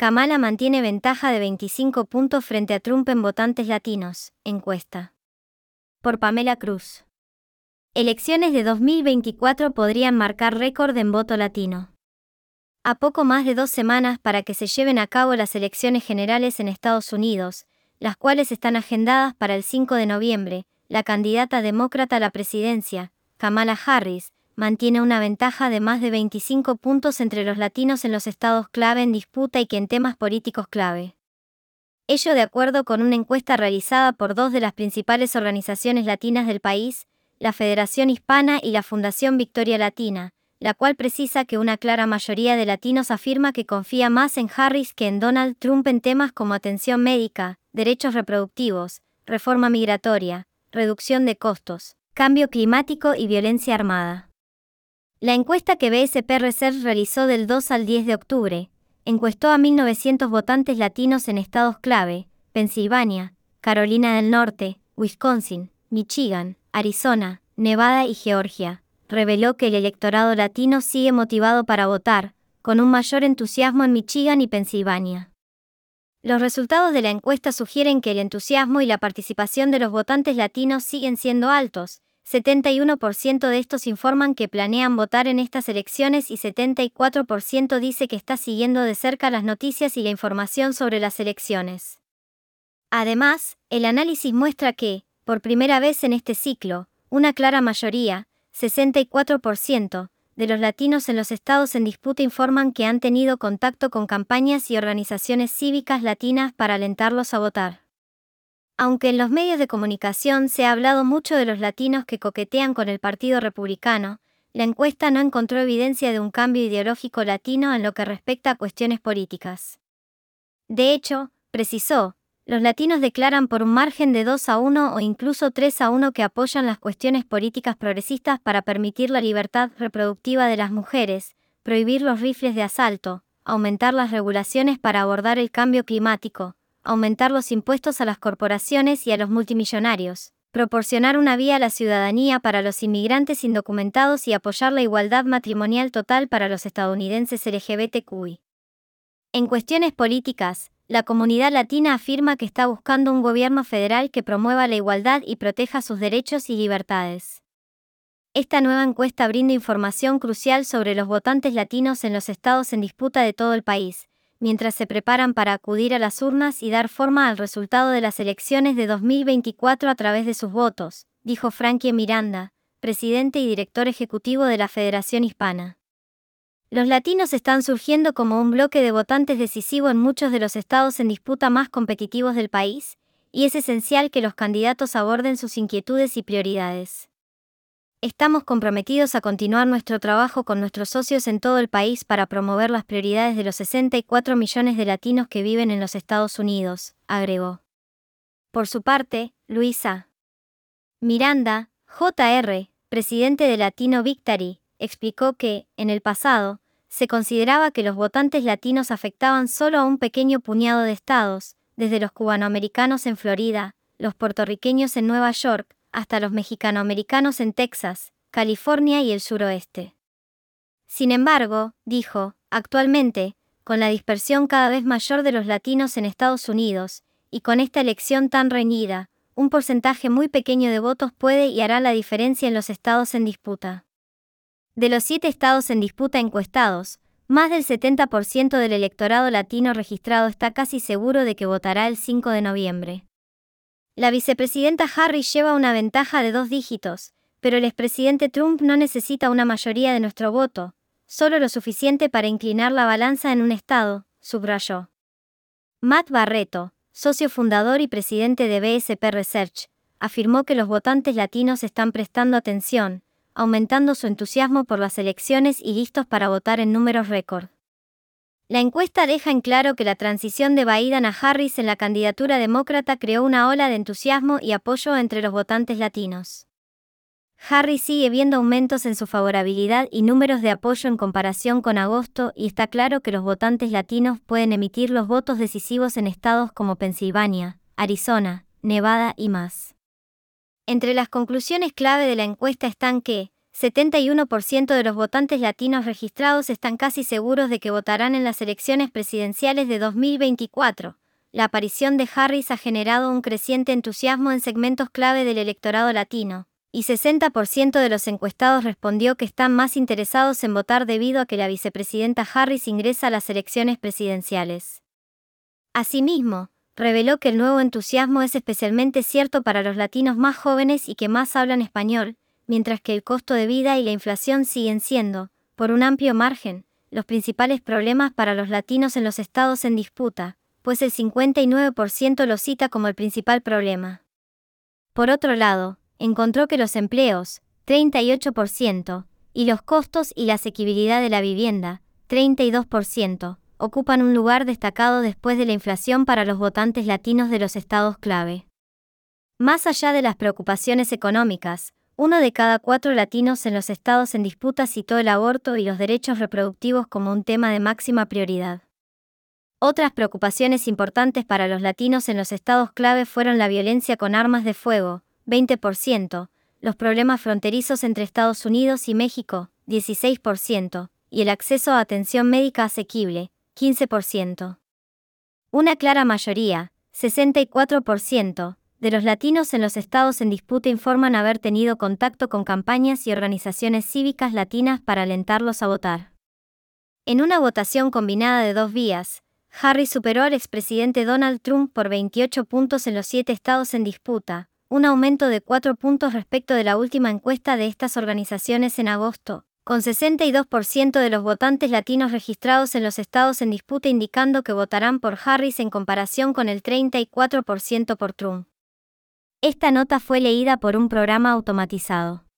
Kamala mantiene ventaja de 25 puntos frente a Trump en votantes latinos, encuesta. Por Pamela Cruz. Elecciones de 2024 podrían marcar récord en voto latino. A poco más de 2 semanas para que se lleven a cabo las elecciones generales en Estados Unidos, las cuales están agendadas para el 5 de noviembre, la candidata demócrata a la presidencia, Kamala Harris, mantiene una ventaja de más de 25 puntos entre los latinos en los estados clave en disputa y que en temas políticos clave. Ello de acuerdo con una encuesta realizada por 2 de las principales organizaciones latinas del país, la Federación Hispana y la Fundación Victoria Latina, la cual precisa que una clara mayoría de latinos afirma que confía más en Harris que en Donald Trump en temas como atención médica, derechos reproductivos, reforma migratoria, reducción de costos, cambio climático y violencia armada. La encuesta que BSP Research realizó del 2 al 10 de octubre, encuestó a 1.900 votantes latinos en estados clave, Pensilvania, Carolina del Norte, Wisconsin, Michigan, Arizona, Nevada y Georgia. Reveló que el electorado latino sigue motivado para votar, con un mayor entusiasmo en Michigan y Pensilvania. Los resultados de la encuesta sugieren que el entusiasmo y la participación de los votantes latinos siguen siendo altos. 71% de estos informan que planean votar en estas elecciones y 74% dice que está siguiendo de cerca las noticias y la información sobre las elecciones. Además, el análisis muestra que, por primera vez en este ciclo, una clara mayoría, 64%, de los latinos en los estados en disputa informan que han tenido contacto con campañas y organizaciones cívicas latinas para alentarlos a votar. Aunque en los medios de comunicación se ha hablado mucho de los latinos que coquetean con el Partido Republicano, la encuesta no encontró evidencia de un cambio ideológico latino en lo que respecta a cuestiones políticas. De hecho, precisó, los latinos declaran por un margen de 2-1 o incluso 3-1 que apoyan las cuestiones políticas progresistas para permitir la libertad reproductiva de las mujeres, prohibir los rifles de asalto, aumentar las regulaciones para abordar el cambio climático, aumentar los impuestos a las corporaciones y a los multimillonarios, proporcionar una vía a la ciudadanía para los inmigrantes indocumentados y apoyar la igualdad matrimonial total para los estadounidenses LGBTQI. En cuestiones políticas, la comunidad latina afirma que está buscando un gobierno federal que promueva la igualdad y proteja sus derechos y libertades. Esta nueva encuesta brinda información crucial sobre los votantes latinos en los estados en disputa de todo el país, mientras se preparan para acudir a las urnas y dar forma al resultado de las elecciones de 2024 a través de sus votos, dijo Frankie Miranda, presidente y director ejecutivo de la Federación Hispana. Los latinos están surgiendo como un bloque de votantes decisivo en muchos de los estados en disputa más competitivos del país, y es esencial que los candidatos aborden sus inquietudes y prioridades. Estamos comprometidos a continuar nuestro trabajo con nuestros socios en todo el país para promover las prioridades de los 64 millones de latinos que viven en los Estados Unidos, agregó. Por su parte, Luisa Miranda, Jr., presidente de Latino Victory, explicó que, en el pasado, se consideraba que los votantes latinos afectaban solo a un pequeño puñado de estados, desde los cubanoamericanos en Florida, los puertorriqueños en Nueva York, hasta los mexicanoamericanos en Texas, California y el suroeste. Sin embargo, dijo, actualmente, con la dispersión cada vez mayor de los latinos en Estados Unidos, y con esta elección tan reñida, un porcentaje muy pequeño de votos puede y hará la diferencia en los estados en disputa. De los 7 estados en disputa encuestados, más del 70% del electorado latino registrado está casi seguro de que votará el 5 de noviembre. La vicepresidenta Harris lleva una ventaja de 2 dígitos, pero el expresidente Trump no necesita una mayoría de nuestro voto, solo lo suficiente para inclinar la balanza en un estado, subrayó. Matt Barreto, socio fundador y presidente de BSP Research, afirmó que los votantes latinos están prestando atención, aumentando su entusiasmo por las elecciones y listos para votar en números récord. La encuesta deja en claro que la transición de Biden a Harris en la candidatura demócrata creó una ola de entusiasmo y apoyo entre los votantes latinos. Harris sigue viendo aumentos en su favorabilidad y números de apoyo en comparación con agosto y está claro que los votantes latinos pueden emitir los votos decisivos en estados como Pensilvania, Arizona, Nevada y más. Entre las conclusiones clave de la encuesta están que 71% de los votantes latinos registrados están casi seguros de que votarán en las elecciones presidenciales de 2024. La aparición de Harris ha generado un creciente entusiasmo en segmentos clave del electorado latino, y 60% de los encuestados respondió que están más interesados en votar debido a que la vicepresidenta Harris ingresa a las elecciones presidenciales. Asimismo, reveló que el nuevo entusiasmo es especialmente cierto para los latinos más jóvenes y que más hablan español, mientras que el costo de vida y la inflación siguen siendo, por un amplio margen, los principales problemas para los latinos en los estados en disputa, pues el 59% lo cita como el principal problema. Por otro lado, encontró que los empleos, 38%, y los costos y la asequibilidad de la vivienda, 32%, ocupan un lugar destacado después de la inflación para los votantes latinos de los estados clave. Más allá de las preocupaciones económicas, 1 de cada 4 latinos en los estados en disputa citó el aborto y los derechos reproductivos como un tema de máxima prioridad. Otras preocupaciones importantes para los latinos en los estados clave fueron la violencia con armas de fuego, 20%, los problemas fronterizos entre Estados Unidos y México, 16%, y el acceso a atención médica asequible, 15%. Una clara mayoría, 64%, de los latinos en los estados en disputa informan haber tenido contacto con campañas y organizaciones cívicas latinas para alentarlos a votar. En una votación combinada de 2 vías, Harris superó al expresidente Donald Trump por 28 puntos en los 7 estados en disputa, un aumento de 4 puntos respecto de la última encuesta de estas organizaciones en agosto, con 62% de los votantes latinos registrados en los estados en disputa indicando que votarán por Harris en comparación con el 34% por Trump. Esta nota fue leída por un programa automatizado.